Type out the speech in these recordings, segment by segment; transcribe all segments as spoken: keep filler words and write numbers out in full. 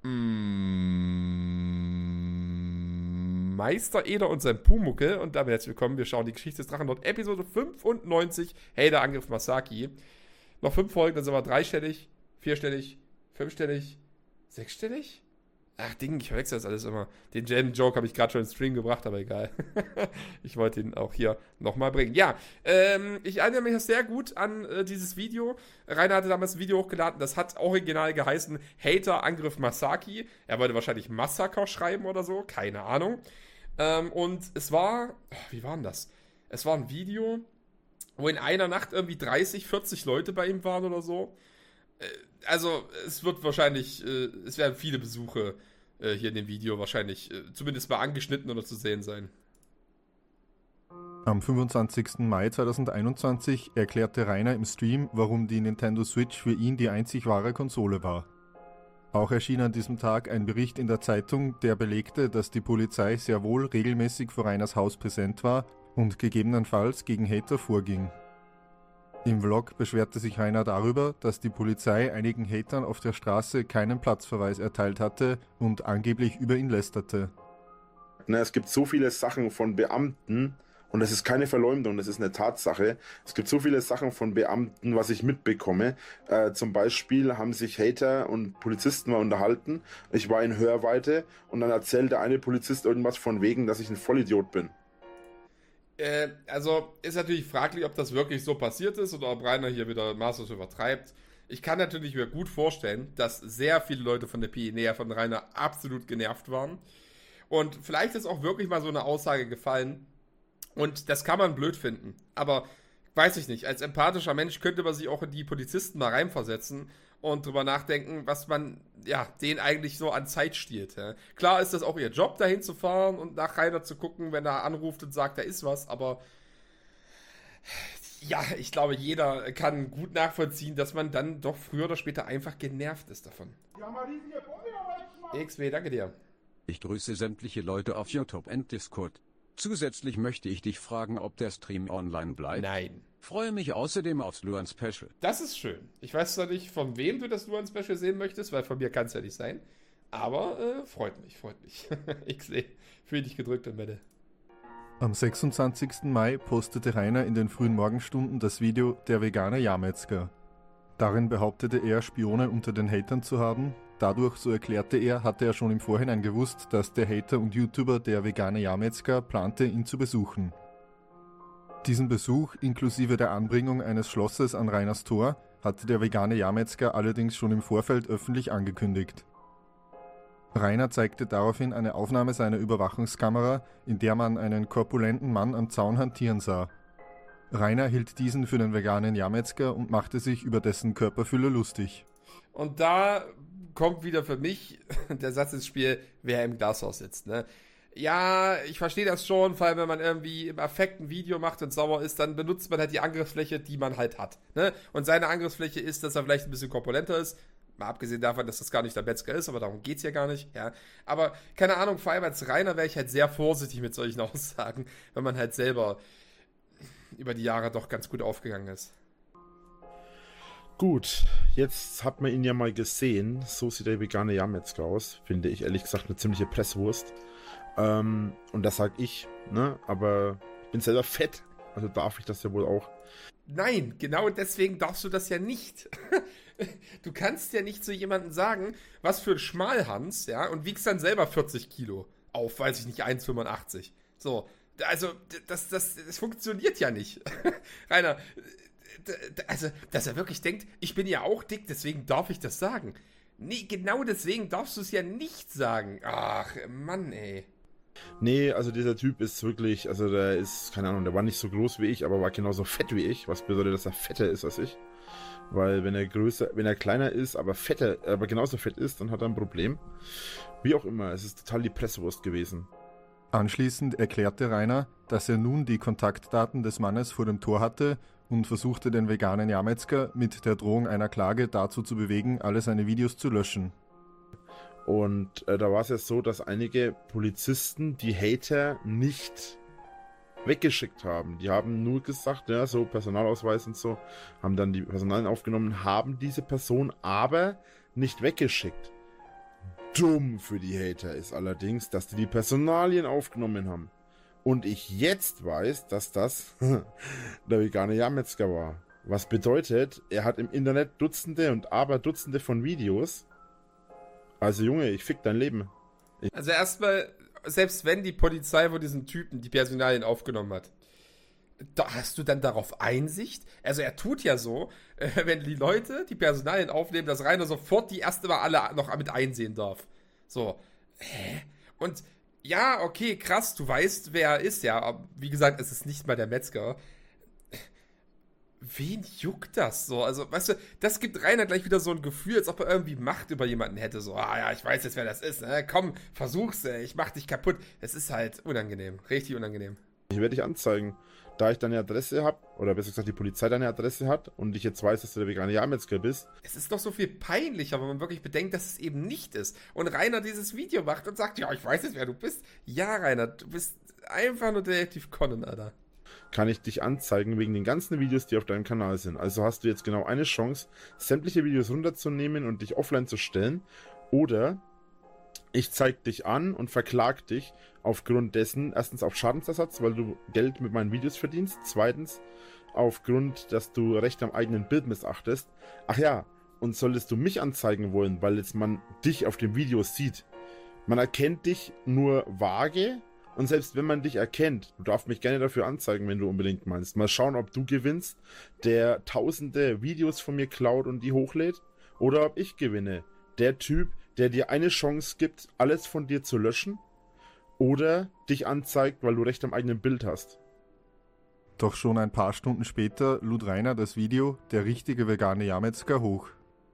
Mm, Meister Eder und sein Pumuckel. Und damit herzlich willkommen. Wir schauen die Geschichte des Drachenlord Episode fünfundneunzig. Hey, der Angriff Masaki. Noch fünf Folgen, dann sind wir dreistellig, vierstellig, fünfstellig, sechsstellig? Ach, Ding, ich verwechsel das alles immer. Den Jam-Joke habe ich gerade schon im Stream gebracht, aber egal. Ich wollte ihn auch hier nochmal bringen. Ja, ähm, ich erinnere mich sehr gut an äh, dieses Video. Rainer hatte damals ein Video hochgeladen, das hat original geheißen Hater Angriff Masaki. Er wollte wahrscheinlich Massaker schreiben oder so, keine Ahnung. Ähm, und es war, oh, wie war denn das? Es war ein Video, wo in einer Nacht irgendwie dreißig, vierzig Leute bei ihm waren oder so. Also, es wird wahrscheinlich, äh, es werden viele Besuche äh, hier in dem Video wahrscheinlich äh, zumindest mal angeschnitten oder zu sehen sein. Am fünfundzwanzigsten Mai zweitausendeinundzwanzig erklärte Rainer im Stream, warum die Nintendo Switch für ihn die einzig wahre Konsole war. Auch erschien an diesem Tag ein Bericht in der Zeitung, der belegte, dass die Polizei sehr wohl regelmäßig vor Rainers Haus präsent war und gegebenenfalls gegen Hater vorging. Im Vlog beschwerte sich Rainer darüber, dass die Polizei einigen Hatern auf der Straße keinen Platzverweis erteilt hatte und angeblich über ihn lästerte. Es gibt so viele Sachen von Beamten, und das ist keine Verleumdung, das ist eine Tatsache. Es gibt so viele Sachen von Beamten, was ich mitbekomme. Äh, zum Beispiel haben sich Hater und Polizisten mal unterhalten. Ich war in Hörweite und dann erzählt der eine Polizist irgendwas von wegen, dass ich ein Vollidiot bin. Äh, also ist natürlich fraglich, ob das wirklich so passiert ist oder ob Rainer hier wieder maßlos übertreibt. Ich kann natürlich mir gut vorstellen, dass sehr viele Leute von der P I N A von Rainer absolut genervt waren. Und vielleicht ist auch wirklich mal so eine Aussage gefallen. Und das kann man blöd finden. Aber weiß ich nicht, als empathischer Mensch könnte man sich auch in die Polizisten mal reinversetzen und drüber nachdenken, was man, ja, denen eigentlich so an Zeit stiehlt. Ja. Klar ist das auch ihr Job, dahin zu fahren und nach Rainer zu gucken, wenn er anruft und sagt, da ist was, aber ja, ich glaube, jeder kann gut nachvollziehen, dass man dann doch früher oder später einfach genervt ist davon. X W, danke dir. Ich grüße sämtliche Leute auf YouTube und Discord. Zusätzlich möchte ich dich fragen, ob der Stream online bleibt. Nein. Freue mich außerdem aufs Luan Special. Das ist schön. Ich weiß zwar nicht, von wem du das Luan Special sehen möchtest, weil von mir kann es ja nicht sein. Aber äh, freut mich, freut mich. X W, fühl dich gedrückt und Mette. Am sechsundzwanzigsten Mai postete Rainer in den frühen Morgenstunden das Video Der vegane Jahrmetzger. Darin behauptete er, Spione unter den Hatern zu haben. Dadurch, so erklärte er, hatte er schon im Vorhinein gewusst, dass der Hater und YouTuber Der vegane Jahrmetzger plante, ihn zu besuchen. Diesen Besuch, inklusive der Anbringung eines Schlosses an Rainers Tor, hatte der vegane Jahrmetzger allerdings schon im Vorfeld öffentlich angekündigt. Rainer zeigte daraufhin eine Aufnahme seiner Überwachungskamera, in der man einen korpulenten Mann am Zaun hantieren sah. Rainer hielt diesen für den veganen Jahrmetzger und machte sich über dessen Körperfülle lustig. Und da kommt wieder für mich der Satz ins Spiel, wer im Glashaus sitzt, ne? Ja, ich verstehe das schon, vor allem wenn man irgendwie im Affekt ein Video macht und sauer ist, dann benutzt man halt die Angriffsfläche, die man halt hat, ne? Und seine Angriffsfläche ist, dass er vielleicht ein bisschen korpulenter ist, mal abgesehen davon, dass das gar nicht der Metzger ist, aber darum geht's ja gar nicht, ja. Aber, keine Ahnung, vor allem als Rainer wäre ich halt sehr vorsichtig mit solchen Aussagen, wenn man halt selber über die Jahre doch ganz gut aufgegangen ist. Gut, jetzt hat man ihn ja mal gesehen. So sieht der vegane Jahrmetzger aus. Finde ich ehrlich gesagt eine ziemliche Presswurst. Ähm, und das sag ich, ne? Aber ich bin selber fett, also darf ich das ja wohl auch. Nein, genau deswegen darfst du das ja nicht. Du kannst ja nicht zu jemandem sagen, was für ein Schmalhans, ja, und wiegst dann selber vierzig Kilo auf, weiß ich nicht, eins Komma fünfundachtzig. So, also, das, das, das funktioniert ja nicht. Rainer, also, dass er wirklich denkt, ich bin ja auch dick, deswegen darf ich das sagen. Nee, genau deswegen darfst du es ja nicht sagen. Ach, Mann, ey. Nee, also dieser Typ ist wirklich, also der ist, keine Ahnung, der war nicht so groß wie ich, aber war genauso fett wie ich, was bedeutet, dass er fetter ist als ich. Weil wenn er größer, wenn er kleiner ist, aber fetter, aber genauso fett ist, dann hat er ein Problem. Wie auch immer, es ist total die Presswurst gewesen. Anschließend erklärte Rainer, dass er nun die Kontaktdaten des Mannes vor dem Tor hatte und versuchte den veganen Jahrmetzger mit der Drohung einer Klage dazu zu bewegen, alle seine Videos zu löschen. Und äh, da war es ja so, dass einige Polizisten die Hater nicht weggeschickt haben. Die haben nur gesagt, ja, so Personalausweis und so, haben dann die Personalien aufgenommen, haben diese Person aber nicht weggeschickt. Dumm für die Hater ist allerdings, dass die die Personalien aufgenommen haben. Und ich jetzt weiß, dass das der vegane Jahrmetzger war. Was bedeutet, er hat im Internet Dutzende und Aberdutzende von Videos. Also Junge, ich fick dein Leben. Ich also erstmal, selbst wenn die Polizei von diesem Typen die Personalien aufgenommen hat, da hast du dann darauf Einsicht? Also er tut ja so, äh, wenn die Leute die Personalien aufnehmen, dass Rainer sofort die erste Mal alle noch mit einsehen darf. So, hä? Und ja, okay, krass, du weißt, wer er ist, ja. Aber wie gesagt, es ist nicht mal der Metzger. Wen juckt das so? Also, weißt du, das gibt Rainer gleich wieder so ein Gefühl, als ob er irgendwie Macht über jemanden hätte. So, ah ja, ich weiß jetzt, wer das ist. Ne? Komm, versuch's, ey, ich mach dich kaputt. Es ist halt unangenehm, richtig unangenehm. Ich werde dich anzeigen. Da ich deine Adresse habe, oder besser gesagt die Polizei deine Adresse hat und ich jetzt weiß, dass du der vegane Jahrmetzger bist. Es ist doch so viel peinlicher, wenn man wirklich bedenkt, dass es eben nicht ist. Und Rainer dieses Video macht und sagt, ja, ich weiß jetzt, wer du bist. Ja, Rainer, du bist einfach nur Detektiv Conan, Alter. Kann ich dich anzeigen wegen den ganzen Videos, die auf deinem Kanal sind. Also hast du jetzt genau eine Chance, sämtliche Videos runterzunehmen und dich offline zu stellen. Oder ich zeig dich an und verklag dich aufgrund dessen, erstens auf Schadensersatz, weil du Geld mit meinen Videos verdienst. Zweitens, aufgrund, dass du Recht am eigenen Bild missachtest. Ach ja, und solltest du mich anzeigen wollen, weil jetzt man dich auf dem Video sieht. Man erkennt dich nur vage. Und selbst wenn man dich erkennt, du darfst mich gerne dafür anzeigen, wenn du unbedingt meinst. Mal schauen, ob du gewinnst, der tausende Videos von mir klaut und die hochlädt. Oder ob ich gewinne. Der Typ, der dir eine Chance gibt, alles von dir zu löschen. Oder dich anzeigt, weil du Recht am eigenen Bild hast. Doch schon ein paar Stunden später lud Rainer das Video Der richtige vegane Jahrmetzger hoch.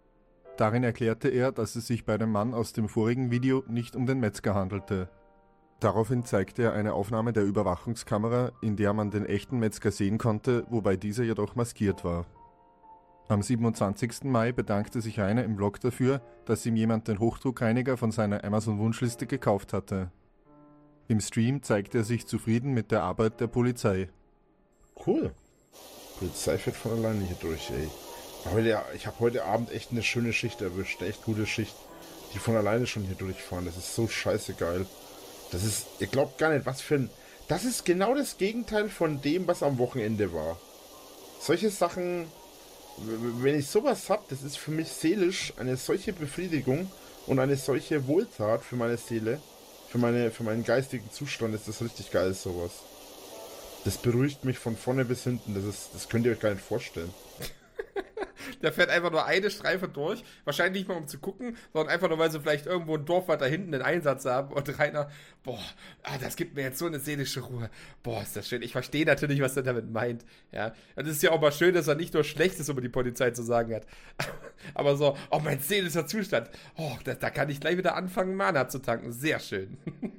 Darin erklärte er, dass es sich bei dem Mann aus dem vorigen Video nicht um den Metzger handelte. Daraufhin zeigte er eine Aufnahme der Überwachungskamera, in der man den echten Metzger sehen konnte, wobei dieser jedoch maskiert war. Am siebenundzwanzigsten Mai bedankte sich Rainer im Vlog dafür, dass ihm jemand den Hochdruckreiniger von seiner Amazon-Wunschliste gekauft hatte. Im Stream zeigte er sich zufrieden mit der Arbeit der Polizei. Cool. Polizei fährt von alleine hier durch, ey. Heute, ich habe heute Abend echt eine schöne Schicht erwischt, eine echt gute Schicht. Die von alleine schon hier durchfahren, das ist so scheiße geil. Das ist, ihr glaubt gar nicht, was für ein... Das ist genau das Gegenteil von dem, was am Wochenende war. Solche Sachen, wenn ich sowas hab, das ist für mich seelisch eine solche Befriedigung und eine solche Wohltat für meine Seele, für, meine, für meinen geistigen Zustand, ist das richtig geil, sowas. Das beruhigt mich von vorne bis hinten, das, ist, das könnt ihr euch gar nicht vorstellen. Der fährt einfach nur eine Streife durch. Wahrscheinlich nicht mal um zu gucken, sondern einfach nur, weil sie vielleicht irgendwo ein Dorf weiter hinten einen Einsatz haben. Und Rainer, boah, ah, das gibt mir jetzt so eine seelische Ruhe. Boah, ist das schön. Ich verstehe natürlich, was er damit meint. Ja, und es ist ja auch mal schön, dass er nicht nur Schlechtes über die Polizei zu sagen hat. Aber so, oh, mein seelischer Zustand. Oh, da, da kann ich gleich wieder anfangen, Mana zu tanken. Sehr schön.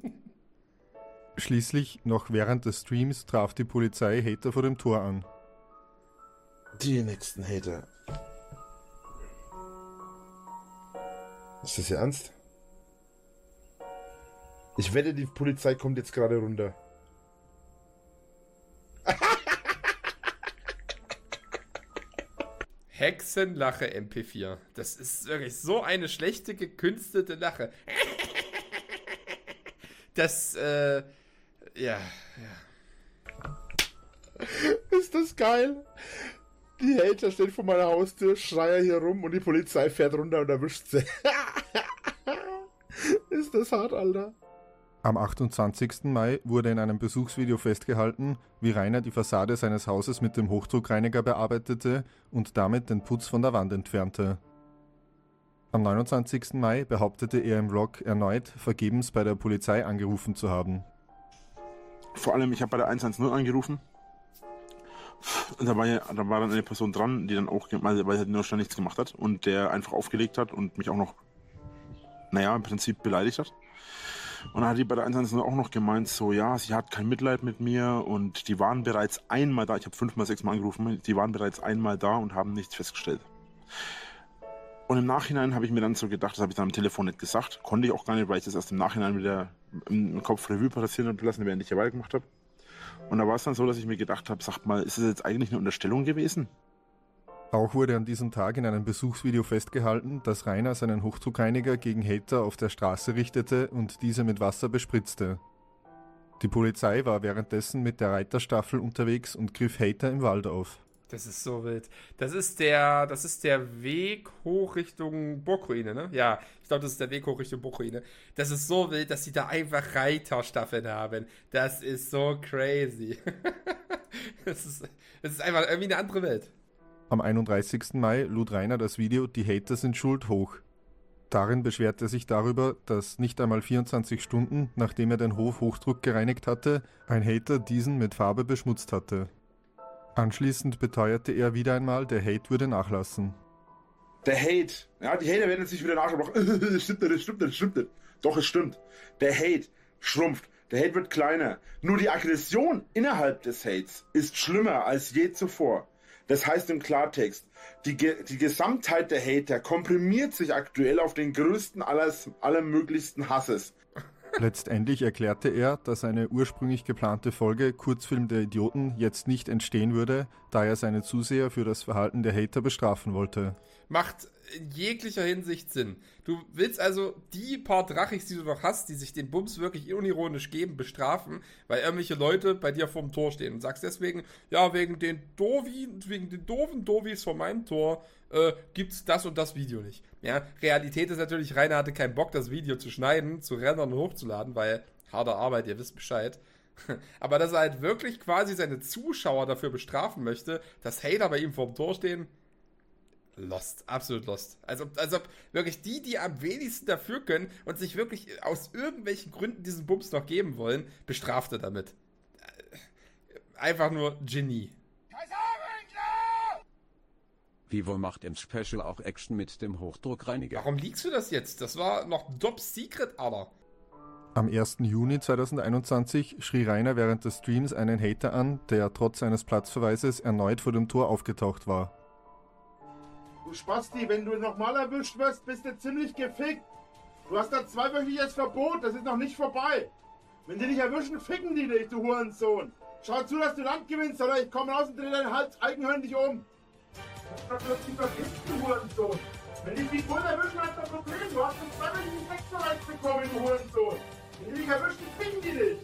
Schließlich, noch während des Streams, traf die Polizei Hater vor dem Tor an. Die nächsten Hater. Ist das Ihr Ernst? Ich wette, die Polizei kommt jetzt gerade runter. Hexenlache M P vier. Das ist wirklich so eine schlechte, gekünstelte Lache. Das, äh, ja, ja. Ist das geil? Die Hater stehen vor meiner Haustür, schreien hier rum und die Polizei fährt runter und erwischt sie. Ist das hart, Alter. Am achtundzwanzigsten Mai wurde in einem Besuchsvideo festgehalten, wie Rainer die Fassade seines Hauses mit dem Hochdruckreiniger bearbeitete und damit den Putz von der Wand entfernte. Am neunundzwanzigsten Mai behauptete er im Vlog erneut, vergebens bei der Polizei angerufen zu haben. Vor allem, ich habe bei der eins eins null angerufen. Und da war, ja, da war dann eine Person dran, die dann auch, weil er nur schon nichts gemacht hat und der einfach aufgelegt hat und mich auch noch, naja, im Prinzip beleidigt hat. Und dann hat die bei der eins eins null auch noch gemeint, so, ja, sie hat kein Mitleid mit mir und die waren bereits einmal da, ich habe fünfmal, sechsmal angerufen, die waren bereits einmal da und haben nichts festgestellt. Und im Nachhinein habe ich mir dann so gedacht, das habe ich dann am Telefon nicht gesagt, konnte ich auch gar nicht, weil ich das erst im Nachhinein wieder im Kopf Revue passieren lassen, während ich ja weitergemacht habe. Und da war es dann so, dass ich mir gedacht habe, sagt mal, ist das jetzt eigentlich eine Unterstellung gewesen? Auch wurde an diesem Tag in einem Besuchsvideo festgehalten, dass Rainer seinen Hochdruckreiniger gegen Hater auf der Straße richtete und diese mit Wasser bespritzte. Die Polizei war währenddessen mit der Reiterstaffel unterwegs und griff Hater im Wald auf. Das ist so wild. Das ist der, das ist der Weg hoch Richtung Burgruine, ne? Ja, ich glaube, das ist der Weg hoch Richtung Burgruine. Das ist so wild, dass sie da einfach Reiterstaffeln haben. Das ist so crazy. das, ist, das ist einfach irgendwie eine andere Welt. Am einunddreißigsten Mai lud Rainer das Video "Die Hater sind schuld" hoch. Darin beschwert er sich darüber, dass nicht einmal vierundzwanzig Stunden, nachdem er den Hof Hochdruck gereinigt hatte, ein Hater diesen mit Farbe beschmutzt hatte. Anschließend beteuerte er wieder einmal, der Hate würde nachlassen. Der Hate, ja, die Hater werden jetzt nicht wieder nachschlagen. Das stimmt nicht, das stimmt nicht, das stimmt nicht. Doch, es stimmt. Der Hate schrumpft. Der Hate wird kleiner. Nur die Aggression innerhalb des Hates ist schlimmer als je zuvor. Das heißt im Klartext, die, die Gesamtheit der Hater komprimiert sich aktuell auf den größten alles, allermöglichsten Hasses. Letztendlich erklärte er, dass eine ursprünglich geplante Folge Kurzfilm der Idioten jetzt nicht entstehen würde, da er seine Zuseher für das Verhalten der Hater bestrafen wollte. Macht in jeglicher Hinsicht Sinn. Du willst also die paar Drachis, die du noch hast, die sich den Bums wirklich unironisch geben, bestrafen, weil irgendwelche Leute bei dir vorm Tor stehen und sagst deswegen, ja, wegen den Dovi, wegen den doofen Dovis vor meinem Tor äh, gibt's das und das Video nicht. Ja, Realität ist natürlich, Rainer hatte keinen Bock, das Video zu schneiden, zu rendern und hochzuladen, weil harte Arbeit, ihr wisst Bescheid. Aber dass er halt wirklich quasi seine Zuschauer dafür bestrafen möchte, dass Hater bei ihm vorm Tor stehen, lost, absolut lost. Als ob, als ob wirklich die, die am wenigsten dafür können und sich wirklich aus irgendwelchen Gründen diesen Bums noch geben wollen, bestraft er damit. Einfach nur Genie. Vivo macht im Special auch Action mit dem Hochdruckreiniger. Warum liegst du das jetzt? Das war noch Top Secret, Alter. Am ersten Juni zweitausendeinundzwanzig schrie Rainer während des Streams einen Hater an, der trotz seines Platzverweises erneut vor dem Tor aufgetaucht war. Du Spasti, wenn du nochmal erwischt wirst, bist du ziemlich gefickt. Du hast da zweiwöchiges Verbot, das ist noch nicht vorbei. Wenn die dich erwischen, ficken die dich, du Hurensohn. Schau zu, dass du Land gewinnst, oder ich komme raus und drehe deinen Hals eigenhändig um. Das wird dich vergisst, du Hurensohn. Wenn dich die Bullen erwischen, hast du ein Problem. Du hast einen zweiwöchigen Sexverweis bekommen, du Hurensohn. Wenn die dich erwischen, ficken die dich.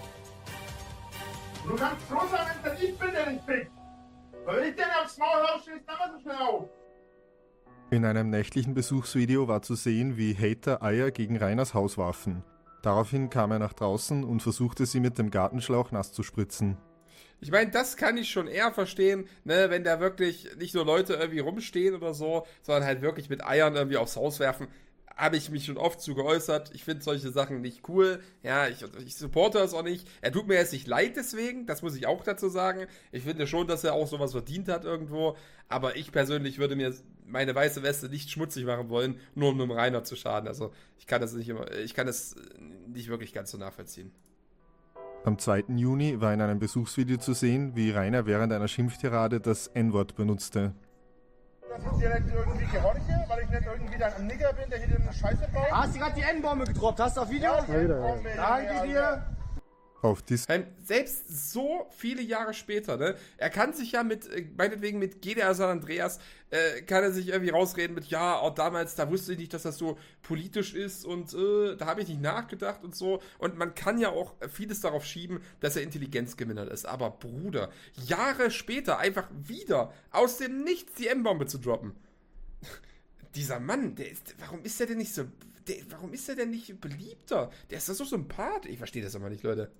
Und du kannst froh sein, wenn es ich bin, der dich fickt. Weil wenn ich dir aufs Maul haue, stehst du immer so schnell auf. In einem nächtlichen Besuchsvideo war zu sehen, wie Hater Eier gegen Rainers Haus warfen. Daraufhin kam er nach draußen und versuchte sie mit dem Gartenschlauch nass zu spritzen. Ich meine, das kann ich schon eher verstehen, ne, wenn da wirklich nicht nur Leute irgendwie rumstehen oder so, sondern halt wirklich mit Eiern irgendwie aufs Haus werfen. Habe ich mich schon oft zu geäußert. Ich finde solche Sachen nicht cool. Ja, ich, ich supporte das auch nicht. Er tut mir jetzt nicht leid deswegen, das muss ich auch dazu sagen. Ich finde schon, dass er auch sowas verdient hat irgendwo. Aber ich persönlich würde mir meine weiße Weste nicht schmutzig machen wollen, nur um einem Rainer zu schaden. Also ich kann das nicht immer, ich kann das nicht wirklich ganz so nachvollziehen. Am zweiten Juni war in einem Besuchsvideo zu sehen, wie Rainer während einer Schimpftirade das En-Wort benutzte. Dass ich dir nicht irgendwie gehorche, weil ich nicht irgendwie dann ein Nigger bin, der hier eine Scheiße baut. Hast du gerade die N-Bombe gedroppt? Hast du auf Video? Ja, ja. Danke dir. Auf dies Selbst so viele Jahre später, ne? Er kann sich ja mit, meinetwegen mit G D R San Andreas, äh, kann er sich irgendwie rausreden mit, ja, auch damals, da wusste ich nicht, dass das so politisch ist und äh, da habe ich nicht nachgedacht und so. Und man kann ja auch vieles darauf schieben, dass er Intelligenzgewinner ist. Aber Bruder, Jahre später einfach wieder aus dem Nichts die M-Bombe zu droppen. Dieser Mann, der ist, warum ist der denn nicht so, der, warum ist der denn nicht beliebter? Der ist doch so sympath. Ich verstehe das aber nicht, Leute.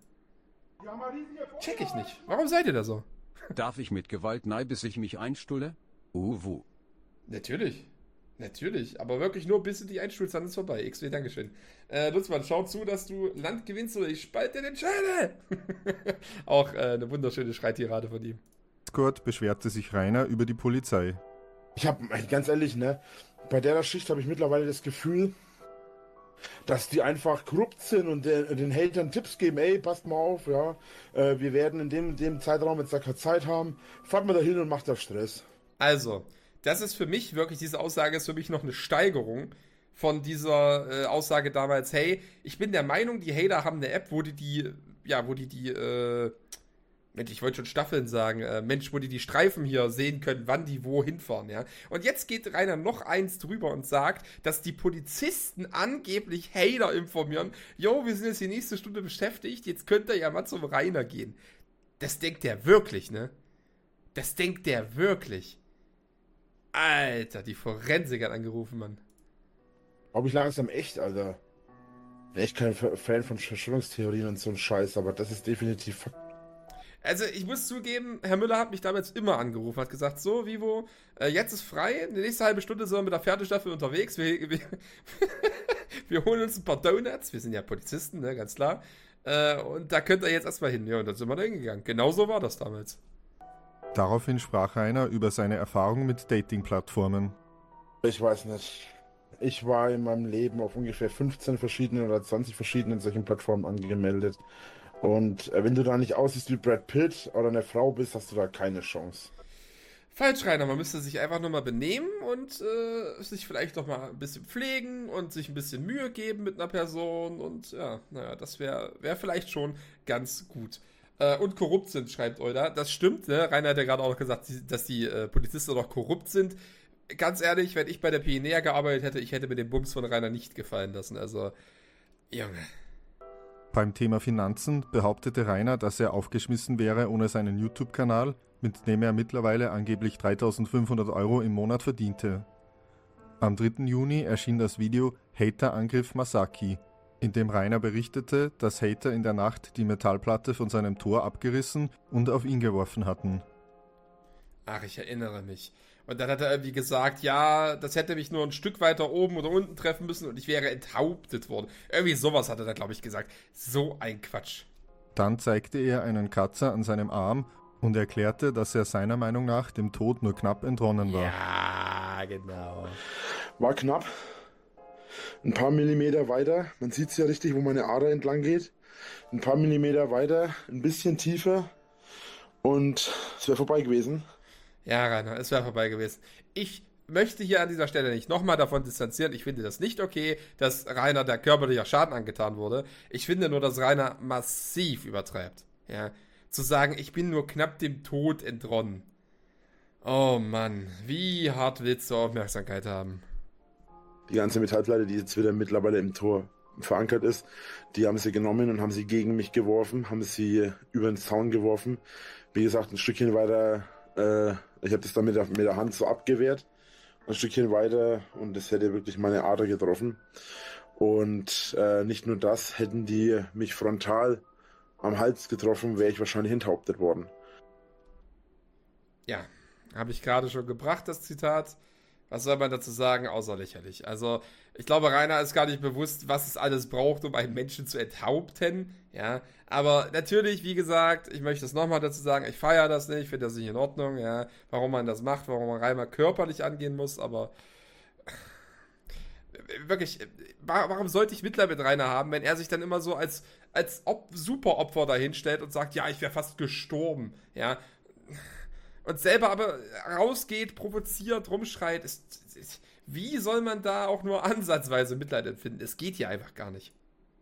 Check ich nicht. Warum seid ihr da so? Darf ich mit Gewalt nei, bis ich mich einstulle? Uwu. Natürlich. Natürlich. Aber wirklich nur, bis du dich einstuhlst, dann ist vorbei. X W, Dankeschön. Äh, Lutzmann, schau zu, dass du Land gewinnst oder ich spalte den Schädel. Auch äh, eine wunderschöne Schreitirade von ihm. Discord beschwerte sich Rainer über die Polizei. Ich habe, ganz ehrlich, ne, bei der Schicht habe ich mittlerweile das Gefühl, dass die einfach korrupt sind und den, den Hatern Tipps geben, ey, passt mal auf, ja, äh, wir werden in dem, dem Zeitraum jetzt da keine Zeit haben, fahrt mal da hin und macht da Stress. Also, das ist für mich wirklich, diese Aussage ist für mich noch eine Steigerung von dieser äh, Aussage damals, hey, ich bin der Meinung, die Hater haben eine App, wo die die, ja, wo die die, äh, Mensch, ich wollte schon Staffeln sagen. Äh, Mensch, wo die die Streifen hier sehen können, wann die wo hinfahren, ja. Und jetzt geht Rainer noch eins drüber und sagt, dass die Polizisten angeblich Hater informieren. Jo, wir sind jetzt die nächste Stunde beschäftigt, jetzt könnt ihr ja mal zum Rainer gehen. Das denkt der wirklich, ne? Das denkt der wirklich. Alter, die Forensik hat angerufen, Mann. Glaube ich langsam echt, Alter. Bin echt kein Fan von Verschwörungstheorien und so ein Scheiß, aber das ist definitiv Fakt. Also ich muss zugeben, Herr Müller hat mich damals immer angerufen, hat gesagt, so, Vivo, äh, jetzt ist frei, die nächste halbe Stunde sind wir mit der Pferdestaffel unterwegs, wir, wir, wir holen uns ein paar Donuts, wir sind ja Polizisten, ne, ganz klar, äh, und da könnt ihr jetzt erstmal hin. Ja, und dann sind wir da hingegangen. Genau so war das damals. Daraufhin sprach Rainer über seine Erfahrung mit Dating-Plattformen. Ich weiß nicht. Ich war in meinem Leben auf ungefähr fünfzehn verschiedenen oder zwanzig verschiedenen solchen Plattformen angemeldet. Und äh, wenn du da nicht aussiehst wie Brad Pitt oder eine Frau bist, hast du da keine Chance. Falsch, Rainer. Man müsste sich einfach nur mal benehmen und äh, sich vielleicht noch mal ein bisschen pflegen und sich ein bisschen Mühe geben mit einer Person. Und ja, naja, das wäre wär vielleicht schon ganz gut. Äh, und korrupt sind, schreibt Euda. Das stimmt, ne? Rainer hat ja gerade auch noch gesagt, dass die äh, Polizisten doch korrupt sind. Ganz ehrlich, wenn ich bei der P I N E A gearbeitet hätte, ich hätte mir den Bums von Rainer nicht gefallen lassen. Also, Junge. Beim Thema Finanzen behauptete Rainer, dass er aufgeschmissen wäre ohne seinen YouTube-Kanal, mit dem er mittlerweile angeblich dreitausendfünfhundert Euro im Monat verdiente. Am dritten Juni erschien das Video Hater-Angriff Masaki, in dem Rainer berichtete, dass Hater in der Nacht die Metallplatte von seinem Tor abgerissen und auf ihn geworfen hatten. Ach, ich erinnere mich. Und dann hat er irgendwie gesagt, ja, das hätte mich nur ein Stück weiter oben oder unten treffen müssen und ich wäre enthauptet worden. Irgendwie sowas hat er da, glaube ich, gesagt. So ein Quatsch. Dann zeigte er einen Katzer an seinem Arm und erklärte, dass er seiner Meinung nach dem Tod nur knapp entronnen war. Ja, genau. War knapp. Ein paar Millimeter weiter. Man sieht es ja richtig, wo meine Ader entlang geht. Ein paar Millimeter weiter, ein bisschen tiefer. Und es wäre vorbei gewesen. Ja, Rainer, es wäre vorbei gewesen. Ich möchte hier an dieser Stelle nicht nochmal davon distanzieren. Ich finde das nicht okay, dass Rainer der körperlicher Schaden angetan wurde. Ich finde nur, dass Rainer massiv übertreibt. Ja, zu sagen, ich bin nur knapp dem Tod entronnen. Oh Mann, wie hart willst du Aufmerksamkeit haben? Die ganze Metallplatte, die jetzt wieder mittlerweile im Tor verankert ist, die haben sie genommen und haben sie gegen mich geworfen, haben sie über den Zaun geworfen. Wie gesagt, ein Stückchen weiter, äh, ich habe das dann mit der, mit der Hand so abgewehrt, ein Stückchen weiter und das hätte wirklich meine Ader getroffen. Und äh, nicht nur das, hätten die mich frontal am Hals getroffen, wäre ich wahrscheinlich enthauptet worden. Ja, habe ich gerade schon gebracht, das Zitat. Was soll man dazu sagen, außer lächerlich. Also, ich glaube, Rainer ist gar nicht bewusst, was es alles braucht, um einen Menschen zu enthaupten. Ja, aber natürlich, wie gesagt, ich möchte es nochmal dazu sagen, ich feiere das nicht, ich finde das nicht in Ordnung, ja, warum man das macht, warum man Rainer körperlich angehen muss, aber wirklich, warum sollte ich Mitleid mit Rainer haben, wenn er sich dann immer so als, als Op- Superopfer dahinstellt und sagt, ja, ich wäre fast gestorben, ja, und selber aber rausgeht, provoziert, rumschreit. Ist, ist, wie soll man da auch nur ansatzweise Mitleid empfinden? Es geht hier einfach gar nicht.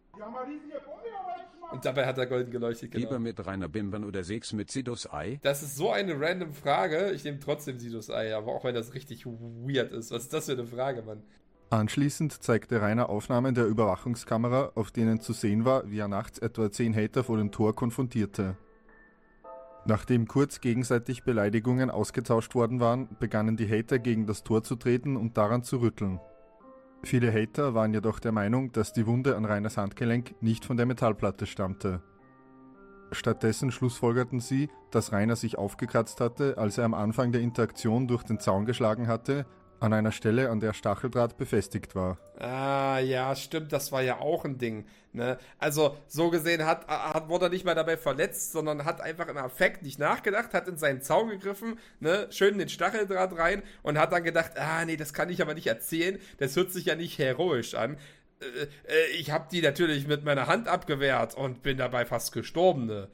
Und dabei hat er golden geleuchtet, genau. Lieber mit Rainer bimbern oder Sex mit Sidos Ei? Das ist so eine random Frage. Ich nehme trotzdem Sidos Ei, aber auch wenn das richtig weird ist. Was ist das für eine Frage, Mann? Anschließend zeigte Rainer Aufnahmen der Überwachungskamera, auf denen zu sehen war, wie er nachts etwa zehn Hater vor dem Tor konfrontierte. Nachdem kurz gegenseitig Beleidigungen ausgetauscht worden waren, begannen die Hater gegen das Tor zu treten und daran zu rütteln. Viele Hater waren jedoch der Meinung, dass die Wunde an Rainers Handgelenk nicht von der Metallplatte stammte. Stattdessen schlussfolgerten sie, dass Rainer sich aufgekratzt hatte, als er am Anfang der Interaktion durch den Zaun geschlagen hatte, an einer Stelle, an der Stacheldraht befestigt war. Ah, ja, stimmt, das war ja auch ein Ding, ne? Also, so gesehen hat, hat, wurde er nicht mal dabei verletzt, sondern hat einfach im Affekt nicht nachgedacht, hat in seinen Zaun gegriffen, ne, schön in den Stacheldraht rein und hat dann gedacht, ah, nee, das kann ich aber nicht erzählen, das hört sich ja nicht heroisch an. Äh, äh, ich hab die natürlich mit meiner Hand abgewehrt und bin dabei fast gestorben, ne?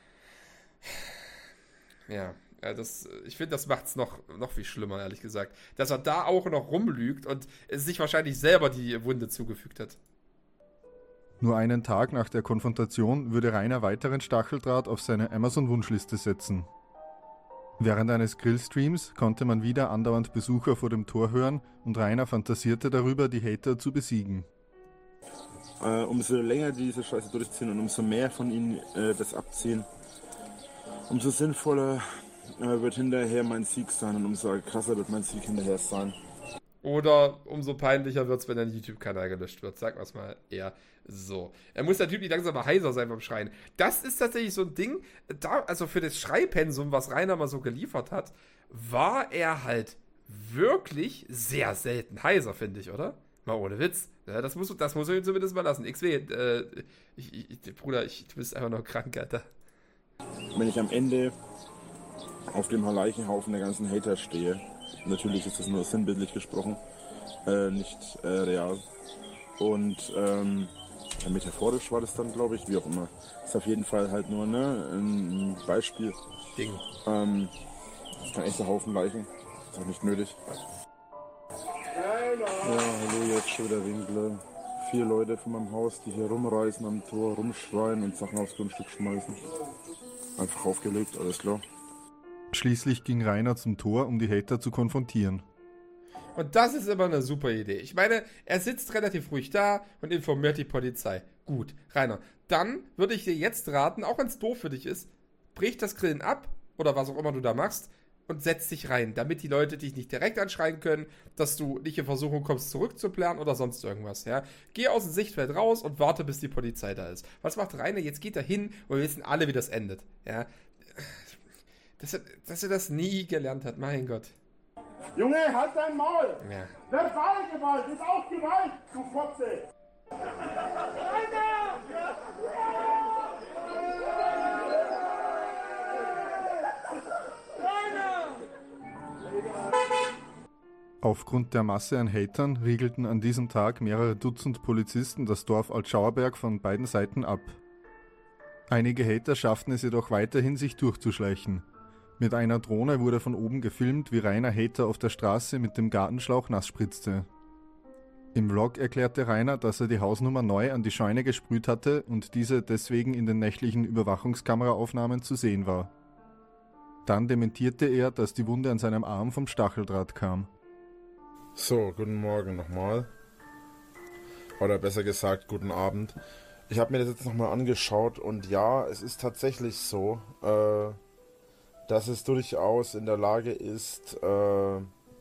Ja. Ja, das, ich finde, das macht es noch, noch viel schlimmer, ehrlich gesagt. Dass er da auch noch rumlügt und sich wahrscheinlich selber die Wunde zugefügt hat. Nur einen Tag nach der Konfrontation würde Rainer weiteren Stacheldraht auf seine Amazon-Wunschliste setzen. Während eines Grillstreams konnte man wieder andauernd Besucher vor dem Tor hören und Rainer fantasierte darüber, die Hater zu besiegen. Äh, umso länger die diese Scheiße durchziehen und umso mehr von ihnen äh, das abziehen, umso sinnvoller äh, wird hinterher mein Sieg sein und umso krasser wird mein Sieg hinterher sein. Oder umso peinlicher wird es, wenn dein YouTube-Kanal gelöscht wird. Sag was mal eher so. Er muss der Typ nicht langsam mal heiser sein beim Schreien. Das ist tatsächlich so ein Ding, da, also für das Schreipensum, was Rainer mal so geliefert hat, war er halt wirklich sehr selten heiser, finde ich, oder? Mal ohne Witz. Ja, das muss, das muss ich ihm zumindest mal lassen. X W, äh, ich, ich, Bruder, ich, du bist einfach noch krank, Alter. Wenn ich am Ende auf dem Leichenhaufen der ganzen Hater stehe, natürlich ist das nur sinnbildlich gesprochen, äh, nicht äh, real. Und ähm, ja, metaphorisch war das dann, glaube ich, wie auch immer. Ist auf jeden Fall halt nur ne, ein Beispiel. Ding. Ähm, das ist kein echter Haufen Leichen. Ist auch nicht nötig. Ja, hallo, jetzt schon wieder Winkler. Vier Leute von meinem Haus, die hier rumreißen am Tor, rumschreien und Sachen aufs Grundstück schmeißen. Einfach aufgelegt, alles klar. Schließlich ging Rainer zum Tor, um die Hater zu konfrontieren. Und das ist immer eine super Idee. Ich meine, er sitzt relativ ruhig da und informiert die Polizei. Gut, Rainer, dann würde ich dir jetzt raten, auch wenn es doof für dich ist, brich das Grillen ab oder was auch immer du da machst und setz dich rein, damit die Leute dich nicht direkt anschreien können, dass du nicht in Versuchung kommst, zurückzuplanen oder sonst irgendwas. Ja? Geh aus dem Sichtfeld raus und warte, bis die Polizei da ist. Was macht Rainer? Jetzt geht er hin und wir wissen alle, wie das endet. Ja? Dass er, dass er das nie gelernt hat, mein Gott. Junge, halt dein Maul! Ja. Verbale Gewalt ist auch Gewalt, du Fotze! Aufgrund der Masse an Hatern riegelten an diesem Tag mehrere Dutzend Polizisten das Dorf Altschauerberg von beiden Seiten ab. Einige Hater schafften es jedoch weiterhin, sich durchzuschleichen. Mit einer Drohne wurde von oben gefilmt, wie Rainer Hater auf der Straße mit dem Gartenschlauch nass spritzte. Im Vlog erklärte Rainer, dass er die Hausnummer neu an die Scheune gesprüht hatte und diese deswegen in den nächtlichen Überwachungskameraaufnahmen zu sehen war. Dann dementierte er, dass die Wunde an seinem Arm vom Stacheldraht kam. So, guten Morgen nochmal. Oder besser gesagt, guten Abend. Ich habe mir das jetzt nochmal angeschaut und ja, es ist tatsächlich so, äh, dass es durchaus in der Lage ist, äh,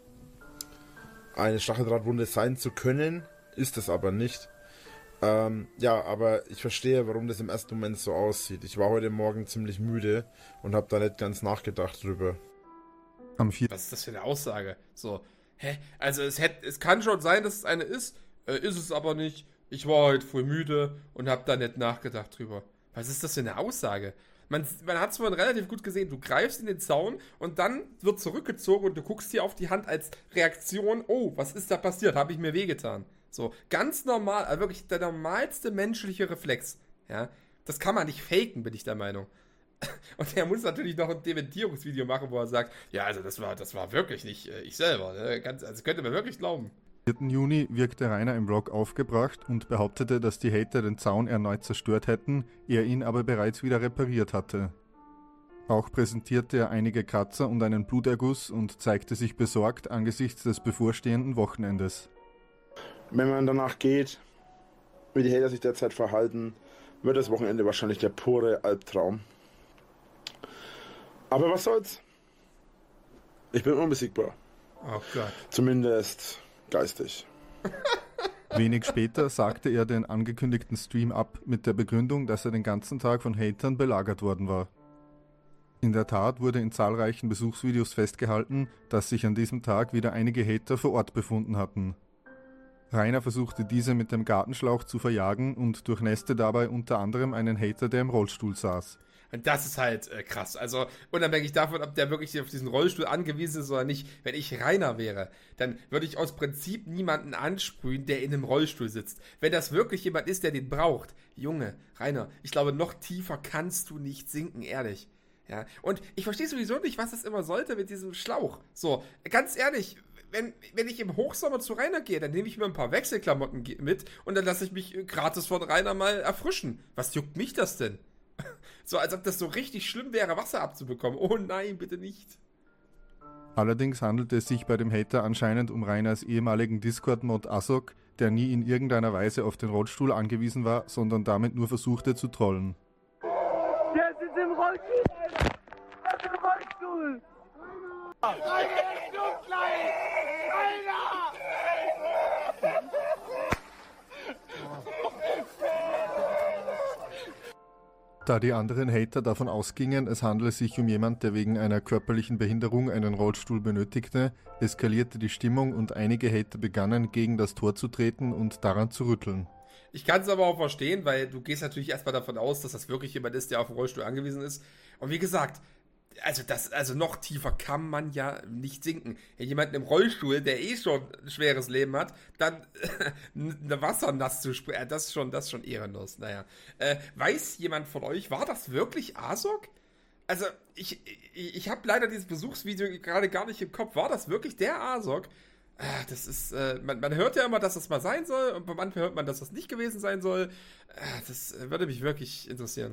eine Stacheldrahtwunde sein zu können, ist es aber nicht. Ähm, ja, aber ich verstehe, warum das im ersten Moment so aussieht. Ich war heute Morgen ziemlich müde und habe da nicht ganz nachgedacht drüber. Am vier- Was ist das für eine Aussage? So, hä? Also es, hätte, es kann schon sein, dass es eine ist, äh, ist es aber nicht. Ich war heute früh müde und habe da nicht nachgedacht drüber. Was ist das für eine Aussage? Man, man hat es vorhin relativ gut gesehen, du greifst in den Zaun und dann wird zurückgezogen und du guckst dir auf die Hand als Reaktion, oh, was ist da passiert? Habe ich mir wehgetan? So, ganz normal, also wirklich der normalste menschliche Reflex. Ja, das kann man nicht faken, bin ich der Meinung. Und er muss natürlich noch ein Dementierungsvideo machen, wo er sagt, ja, also das war, das war wirklich nicht äh, ich selber. Ne? Ganz, also könnte man wirklich glauben. Am vierten Juni wirkte Rainer im Vlog aufgebracht und behauptete, dass die Hater den Zaun erneut zerstört hätten, er ihn aber bereits wieder repariert hatte. Auch präsentierte er einige Kratzer und einen Bluterguss und zeigte sich besorgt angesichts des bevorstehenden Wochenendes. Wenn man danach geht, wie die Hater sich derzeit verhalten, wird das Wochenende wahrscheinlich der pure Albtraum. Aber was soll's? Ich bin unbesiegbar. Oh Gott. Zumindest geistig. Wenig später sagte er den angekündigten Stream ab, mit der Begründung, dass er den ganzen Tag von Hatern belagert worden war. In der Tat wurde in zahlreichen Besuchsvideos festgehalten, dass sich an diesem Tag wieder einige Hater vor Ort befunden hatten. Rainer versuchte diese mit dem Gartenschlauch zu verjagen und durchnässte dabei unter anderem einen Hater, der im Rollstuhl saß. Und das ist halt äh, krass. Also unabhängig davon, ob der wirklich auf diesen Rollstuhl angewiesen ist oder nicht, wenn ich Rainer wäre, dann würde ich aus Prinzip niemanden ansprühen, der in einem Rollstuhl sitzt. Wenn das wirklich jemand ist, der den braucht. Junge, Rainer, ich glaube, noch tiefer kannst du nicht sinken, ehrlich. Ja, und ich verstehe sowieso nicht, was das immer sollte mit diesem Schlauch. So, ganz ehrlich, wenn, wenn ich im Hochsommer zu Rainer gehe, dann nehme ich mir ein paar Wechselklamotten mit und dann lasse ich mich gratis von Rainer mal erfrischen. Was juckt mich das denn? So, als ob das so richtig schlimm wäre, Wasser abzubekommen. Oh nein, bitte nicht. Allerdings handelt es sich bei dem Hater anscheinend um Rainers ehemaligen Discord-Mod Asok, der nie in irgendeiner Weise auf den Rollstuhl angewiesen war, sondern damit nur versuchte zu trollen. Der sitzt im Rollstuhl, Alter! Der ist im Rollstuhl! Rainer ist so klein! Rainer! Da die anderen Hater davon ausgingen, es handele sich um jemand, der wegen einer körperlichen Behinderung einen Rollstuhl benötigte, eskalierte die Stimmung und einige Hater begannen, gegen das Tor zu treten und daran zu rütteln. Ich kann es aber auch verstehen, weil du gehst natürlich erstmal davon aus, dass das wirklich jemand ist, der auf den Rollstuhl angewiesen ist. Und wie gesagt, also das, also noch tiefer kann man ja nicht sinken. Ja, jemanden im Rollstuhl, der eh schon ein schweres Leben hat, dann eine Wasser nass zu sprühen, das ist schon, das ist schon ehrenlos. Naja, äh, weiß jemand von euch, war das wirklich Asok? Also ich, ich, ich habe leider dieses Besuchsvideo gerade gar nicht im Kopf. War das wirklich der Asok? Ah, das ist, äh, man, man hört ja immer, dass das mal sein soll, und beim anderen hört man, dass das nicht gewesen sein soll. Ah, das würde mich wirklich interessieren.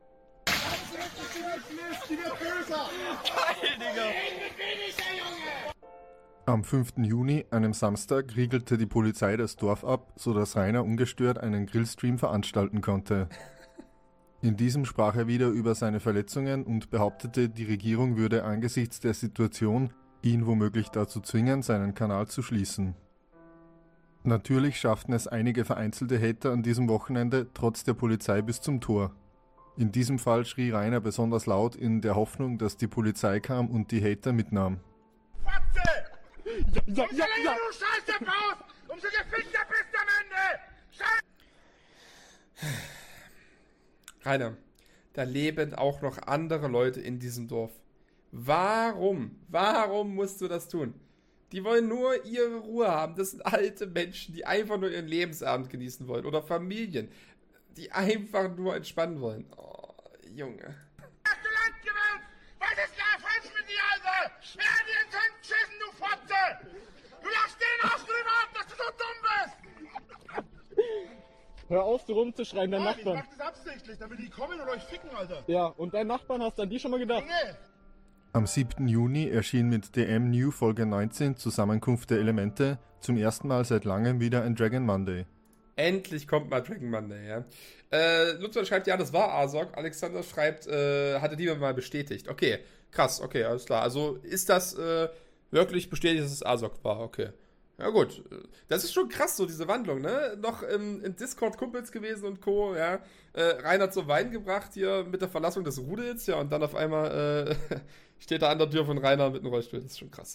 Am fünften Juni, einem Samstag, riegelte die Polizei das Dorf ab, sodass Rainer ungestört einen Grillstream veranstalten konnte. In diesem sprach er wieder über seine Verletzungen und behauptete, die Regierung würde angesichts der Situation ihn womöglich dazu zwingen, seinen Kanal zu schließen. Natürlich schafften es einige vereinzelte Hater an diesem Wochenende trotz der Polizei bis zum Tor. In diesem Fall schrie Rainer besonders laut in der Hoffnung, dass die Polizei kam und die Hater mitnahm. Fotze! Ja, ja, Umso ja, länger ja! du Scheiße baust, umso gefickter bist du am Ende! Scheiße! Rainer, da leben auch noch andere Leute in diesem Dorf. Warum? Warum musst du das tun? Die wollen nur ihre Ruhe haben. Das sind alte Menschen, die einfach nur ihren Lebensabend genießen wollen. Oder Familien, die einfach nur entspannen wollen. Oh, Junge. Hast du Land gewählt? Was ist da falsch mit dir, Alter? Wer hat dir ins Hand geschissen, du Fotze? Du lachst den aus drüber ab, dass du so dumm bist! Hör auf, so rumzuschreien, dein Mann, ich Nachbarn. mach das absichtlich, damit die kommen und euch ficken, Alter. Ja, und dein Nachbarn hast du an die schon mal gedacht? Junge! Am siebten Juni erschien mit D M New Folge neunzehn Zusammenkunft der Elemente zum ersten Mal seit langem wieder ein Dragon Monday. Endlich kommt mal Dragon Monday, ja. Äh, Luther schreibt, ja, das war Asok. Alexander schreibt, äh, hatte die mal bestätigt. Okay, krass, okay, alles klar. Also ist das äh, wirklich bestätigt, dass es Asok war, okay. Ja gut, das ist schon krass, so diese Wandlung, ne? Noch im, im Discord Kumpels gewesen und Co., ja. Äh, Rainer zum Wein gebracht hier mit der Verlassung des Rudels, ja, und dann auf einmal äh, steht er an der Tür von Rainer mit einem Rollstuhl. Das ist schon krass.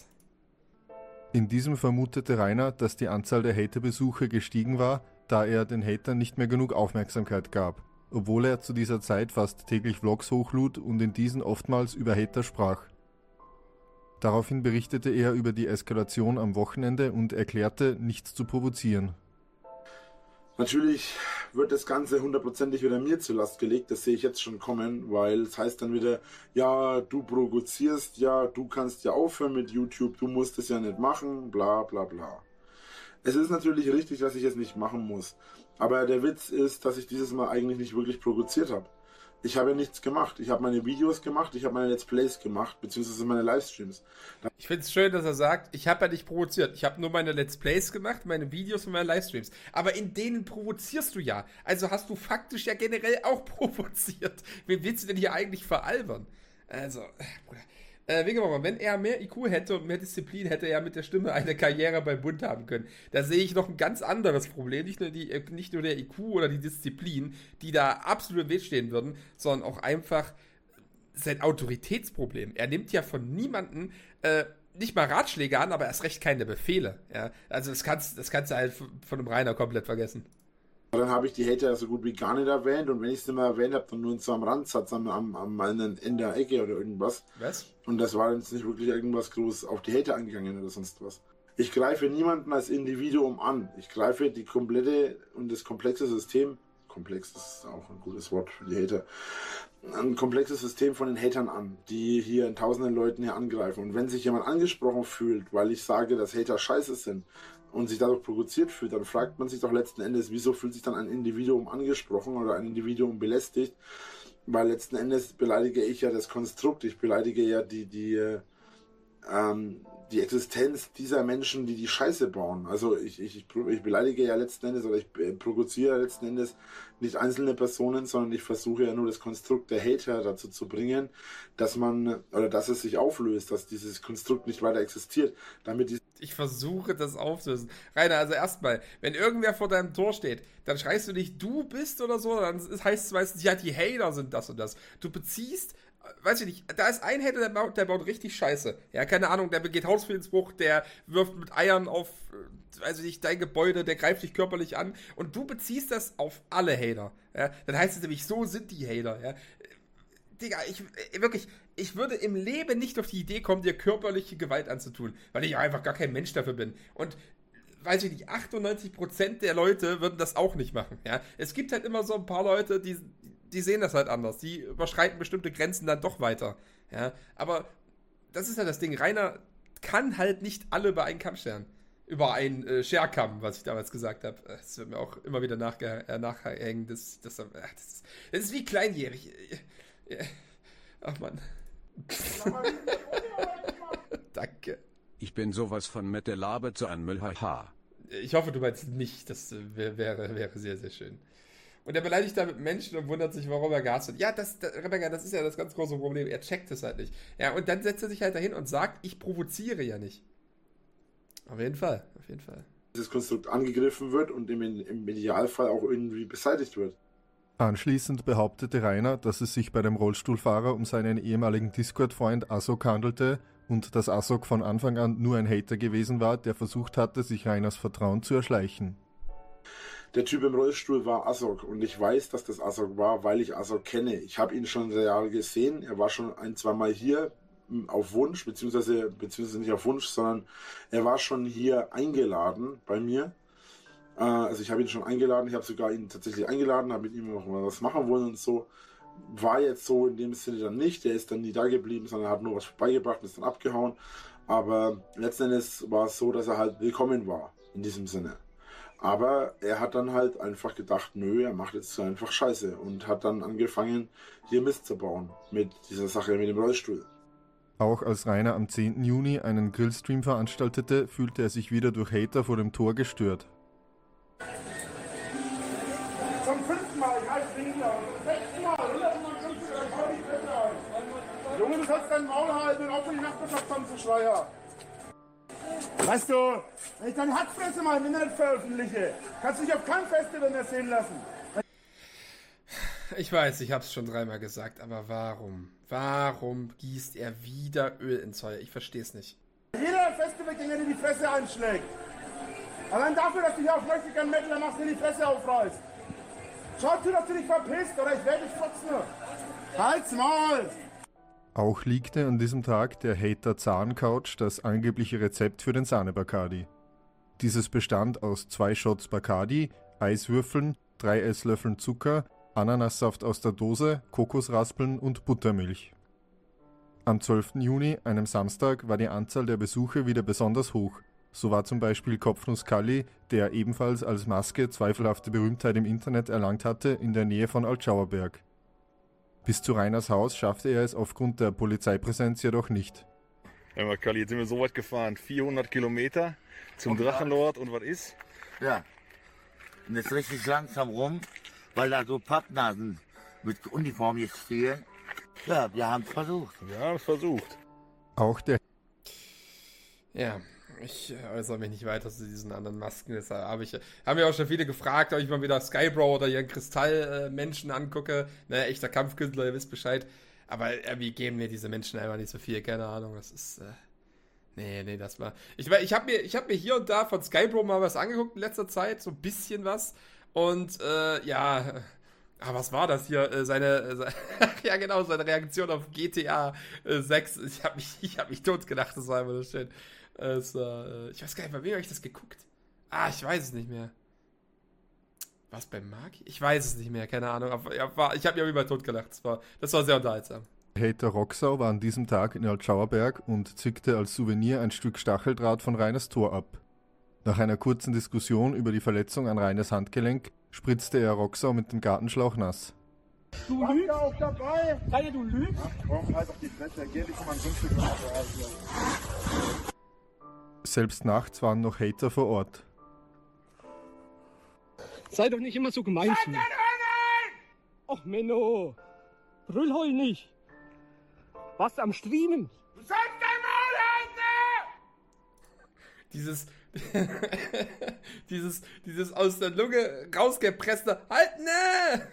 In diesem vermutete Rainer, dass die Anzahl der Haterbesuche gestiegen war, da er den Hatern nicht mehr genug Aufmerksamkeit gab, obwohl er zu dieser Zeit fast täglich Vlogs hochlud und in diesen oftmals über Hater sprach. Daraufhin berichtete er über die Eskalation am Wochenende und erklärte, nichts zu provozieren. Natürlich wird das Ganze hundertprozentig wieder mir zur Last gelegt, das sehe ich jetzt schon kommen, weil es heißt dann wieder, ja, du provozierst, ja, du kannst ja aufhören mit YouTube, du musst es ja nicht machen, bla bla bla. Es ist natürlich richtig, dass ich es nicht machen muss, aber der Witz ist, dass ich dieses Mal eigentlich nicht wirklich provoziert habe. Ich habe ja nichts gemacht. Ich habe meine Videos gemacht, ich habe meine Let's Plays gemacht, beziehungsweise meine Livestreams. Ich finde es schön, dass er sagt, ich habe ja nicht provoziert. Ich habe nur meine Let's Plays gemacht, meine Videos und meine Livestreams. Aber in denen provozierst du ja. Also hast du faktisch ja generell auch provoziert. Wen willst du denn hier eigentlich veralbern? Also, Bruder. Äh, Wingemann, wenn er mehr I Q hätte und mehr Disziplin, hätte er mit der Stimme eine Karriere beim Bund haben können. Da sehe ich noch ein ganz anderes Problem. Nicht nur, die, nicht nur der I Q oder die Disziplin, die da absolut im Weg stehen würden, sondern auch einfach sein Autoritätsproblem. Er nimmt ja von niemandem äh, nicht mal Ratschläge an, aber erst recht keine Befehle. Ja? Also das kannst, das kannst du halt von einem Rainer komplett vergessen. Dann habe ich die Hater so gut wie gar nicht erwähnt und wenn ich es nicht mehr erwähnt habe, dann nur in so einem Randsatz am, am, am in der Ecke oder irgendwas. Was? Und das war jetzt nicht wirklich irgendwas groß auf die Hater eingegangen oder sonst was. Ich greife niemanden als Individuum an. Ich greife die komplette und das komplexe System komplex, das ist auch ein gutes Wort für die Hater, ein komplexes System von den Hatern an, die hier in tausenden Leuten hier angreifen. Und wenn sich jemand angesprochen fühlt, weil ich sage, dass Hater scheiße sind und sich dadurch provoziert fühlt, dann fragt man sich doch letzten Endes, wieso fühlt sich dann ein Individuum angesprochen oder ein Individuum belästigt? Weil letzten Endes beleidige ich ja das Konstrukt, ich beleidige ja die, die, ähm, die Existenz dieser Menschen, die die Scheiße bauen. Also ich, ich, ich beleidige ja letzten Endes oder ich provoziere letzten Endes nicht einzelne Personen, sondern ich versuche ja nur das Konstrukt der Hater dazu zu bringen, dass man, oder dass es sich auflöst, dass dieses Konstrukt nicht weiter existiert, damit die Ich versuche das aufzulösen. Rainer, also erstmal, wenn irgendwer vor deinem Tor steht, dann schreist du nicht, du bist oder so, dann heißt es meistens, ja, die Hater sind das und das. Du beziehst, weiß ich nicht, da ist ein Hater, der baut, der baut richtig Scheiße. Ja, keine Ahnung, der begeht Hausfriedensbruch, der wirft mit Eiern auf, weiß ich nicht, dein Gebäude, der greift dich körperlich an und du beziehst das auf alle Hater. Ja, dann heißt es nämlich, so sind die Hater. Ja. Digga, ich, wirklich, ich würde im Leben nicht auf die Idee kommen, dir körperliche Gewalt anzutun, weil ich einfach gar kein Mensch dafür bin. Und weiß ich nicht, achtundneunzig Prozent der Leute würden das auch nicht machen. Ja? Es gibt halt immer so ein paar Leute, die, die sehen das halt anders. Die überschreiten bestimmte Grenzen dann doch weiter. Ja? Aber das ist ja das Ding. Rainer kann halt nicht alle über einen Kamm scheren. Über einen äh, Scherkamm, was ich damals gesagt habe. Das wird mir auch immer wieder nachge- äh, nachhängen. Das, das, das, ist, das ist wie kleinjährig. Ach Mann. Danke. Ich bin sowas von mit der Labe zu einem Müll, haha. Ich hoffe, du meinst nicht, das wär, wäre, wäre sehr, sehr schön. Und er beleidigt damit Menschen und wundert sich, warum er gehasst wird. Ja, das, das, Rebecca, das ist ja das ganz große Problem. Er checkt es halt nicht. Ja, und dann setzt er sich halt dahin und sagt, ich provoziere ja nicht. Auf jeden Fall, auf jeden Fall. Dieses Konstrukt angegriffen wird und im, im Idealfall auch irgendwie beseitigt wird. Anschließend behauptete Rainer, dass es sich bei dem Rollstuhlfahrer um seinen ehemaligen Discord-Freund Asok handelte und dass Asok von Anfang an nur ein Hater gewesen war, der versucht hatte, sich Rainers Vertrauen zu erschleichen. Der Typ im Rollstuhl war Asok und ich weiß, dass das Asok war, weil ich Asok kenne. Ich habe ihn schon real gesehen, er war schon ein, zwei Mal hier auf Wunsch, beziehungsweise, beziehungsweise nicht auf Wunsch, sondern er war schon hier eingeladen bei mir. Also ich habe ihn schon eingeladen, ich habe sogar ihn tatsächlich eingeladen, habe mit ihm noch mal was machen wollen und so. War jetzt so in dem Sinne dann nicht, der ist dann nie da geblieben, sondern hat nur was vorbeigebracht und ist dann abgehauen. Aber letzten Endes war es so, dass er halt willkommen war, in diesem Sinne. Aber er hat dann halt einfach gedacht, nö, er macht jetzt einfach Scheiße und hat dann angefangen, hier Mist zu bauen mit dieser Sache mit dem Rollstuhl. Auch als Rainer am zehnten Juni einen Grillstream veranstaltete, fühlte er sich wieder durch Hater vor dem Tor gestört. Zum fünften Mal, ich heiße Winkler. Sechsten Mal, hundertfünfzig Euro, schau die Fresse an. Junge, du sollst dein Maul halten und auch für die Nachbarschaft zusammenzuschreien. Weißt du, wenn ich deine Hackfresse mal im Internet veröffentliche, kannst du dich auf kein Festival mehr sehen lassen. Ich weiß, ich hab's schon dreimal gesagt, aber warum? Warum gießt er wieder Öl ins Feuer? Ich versteh's nicht. Jeder Festivalgänger, der die Fresse einschlägt. Allein dafür, dass du hier auf Mexican Metal machst, dir die Fresse aufreißt. Schau zu, dass du dich verpisst, oder ich werde dich fotzen. Halt's Maul! Auch liegte an diesem Tag der Hater Zahncouch das angebliche Rezept für den Sahne-Bacardi. Dieses bestand aus zwei Shots Bacardi, Eiswürfeln, drei Esslöffeln Zucker, Ananassaft aus der Dose, Kokosraspeln und Buttermilch. Am zwölften Juni, einem Samstag, war die Anzahl der Besuche wieder besonders hoch. So war zum Beispiel Kopfnuss Kalli, der ebenfalls als Maske zweifelhafte Berühmtheit im Internet erlangt hatte, in der Nähe von Altschauerberg. Bis zu Rainers Haus schaffte er es aufgrund der Polizeipräsenz jedoch nicht. Ja, Kalli, jetzt sind wir so weit gefahren, vierhundert Kilometer zum Drachenlord und was ist? Ja, und jetzt richtig langsam rum, weil da so Pappnasen mit Uniform jetzt stehen. Ja, wir haben es versucht. Wir haben es versucht. Auch der Ja, ich äußere mich nicht weiter zu diesen anderen Masken. Deshalb habe ich, haben ja auch schon viele gefragt, ob ich mal wieder Skybro oder ihren Kristallmenschen angucke. Naja, echter Kampfkünstler, ihr wisst Bescheid. Aber irgendwie geben mir diese Menschen einfach nicht so viel. Keine Ahnung, das ist... Äh, nee, nee, das war... Ich, ich habe mir, ich hab mir hier und da von Skybro mal was angeguckt in letzter Zeit. So ein bisschen was. Und äh, ja... Ah, was war das hier? Äh, seine, seine ja genau, seine Reaktion auf G T A äh, sechs. Ich habe mich, ich hab mich totgelacht, das war einfach nur schön. Es, äh, ich weiß gar nicht, bei wem habe ich das geguckt? Ah, ich weiß es nicht mehr. Was bei Maki? Ich weiß es nicht mehr, keine Ahnung. Aber ja, war, ich habe ja immer tot gelacht. Das war, das war sehr unterhaltsam. Hater Roxau war an diesem Tag in Altschauerberg und zückte als Souvenir ein Stück Stacheldraht von Rainers Tor ab. Nach einer kurzen Diskussion über die Verletzung an Rainers Handgelenk spritzte er Roxau mit dem Gartenschlauch nass. Du lügst auch dabei! Rainer, du lügst? Warum halt auf die Fresse? Geh nicht mal ein Grundstück nach. Selbst nachts waren noch Hater vor Ort. Sei doch nicht immer so gemein zu mir. Ach, Menno. Brüll heul nicht. Was am Streamen? Du sollst dein Maul halten! Dieses, dieses, dieses aus der Lunge rausgepresste Halt, ne!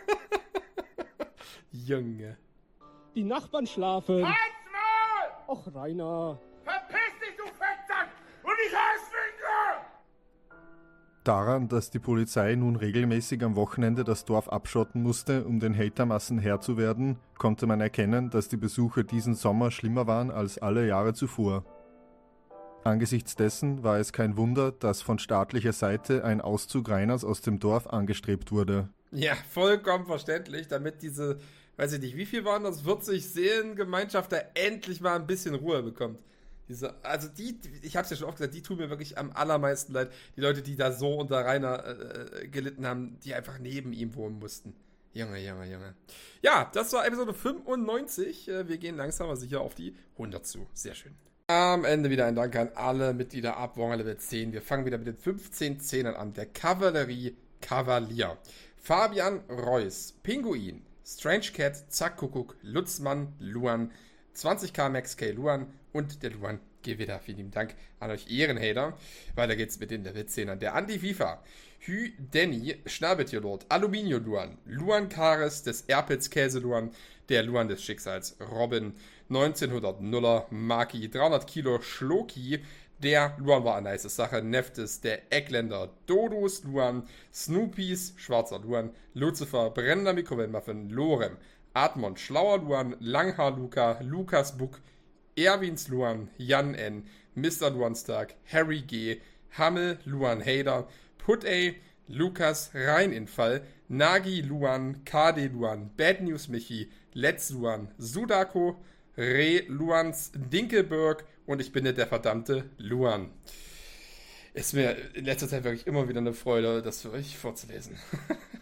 Junge. Die Nachbarn schlafen. Halt's Maul! Ach, Rainer. Verpiss dich, du Fettsack! Und ich Hassfinger! Daran, dass die Polizei nun regelmäßig am Wochenende das Dorf abschotten musste, um den Hatermassen Herr zu werden, konnte man erkennen, dass die Besucher diesen Sommer schlimmer waren als alle Jahre zuvor. Angesichts dessen war es kein Wunder, dass von staatlicher Seite ein Auszug Rainers aus dem Dorf angestrebt wurde. Ja, vollkommen verständlich, damit diese, weiß ich nicht, wie viel waren das, vierzig Seelengemeinschaft da endlich mal ein bisschen Ruhe bekommt. Diese, also die, ich hab's ja schon oft gesagt, die tun mir wirklich am allermeisten leid. Die Leute, die da so unter Rainer äh, gelitten haben, die einfach neben ihm wohnen mussten. Junge, Junge, Junge. Ja, das war Episode fünfundneunzig. Wir gehen langsam aber sicher auf die hundert zu. Sehr schön. Am Ende wieder ein Dank an alle Mitglieder ab Warhammer Level zehn. Wir fangen wieder mit den fünfzehn Zehnern an. Der Kavallerie Kavalier. Fabian Reuss, Pinguin, Strange Cat, Zack Kuckuck, Lutzmann, Luan, zwanzig K Max K Luan und der Luan Gewitter. Vielen lieben Dank an euch Ehrenhater. Weiter geht's mit den Level zehnern. Der Andi FIFA, Hü Denny, Schnabeltierlord, Aluminium Luan, Luan Kares des Erpitz Käse Luan, der Luan des Schicksals Robin, neunzehnhundert Nuller, Maki, dreihundert Kilo Schloki, der Luan war eine nice Sache, Neftis, der Eckländer, Dodus Luan, Snoopies, Schwarzer Luan, Lucifer, brennender Mikrowellenmuffin, Lorem, Atmon, Schlauer Luan, Langhaar Luca, Lukas Buck, Erwins Luan, Jan N, Mister Luan Stark, Harry G, Hammel Luan Hader, Put A, Lukas Rheininfall, Nagi Luan, K D Luan, Bad News Michi, Let's Luan, Sudako, Re Luans, Dinkelberg und ich bin der verdammte Luan. Ist mir in letzter Zeit wirklich immer wieder eine Freude, das für euch vorzulesen.